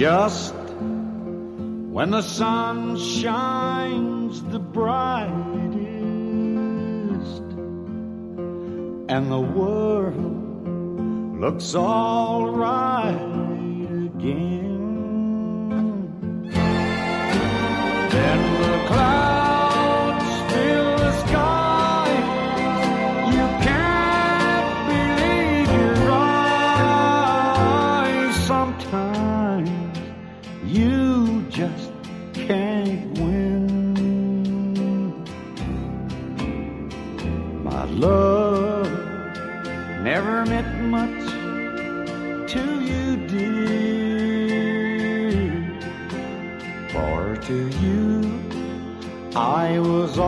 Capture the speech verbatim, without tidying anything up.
Just when the sun shines the brightest and the world looks all right again, then the clouds fill the sky. You can't believe your eyes. Sometimes you just can't win. My love never meant much to you, dear, for to you I was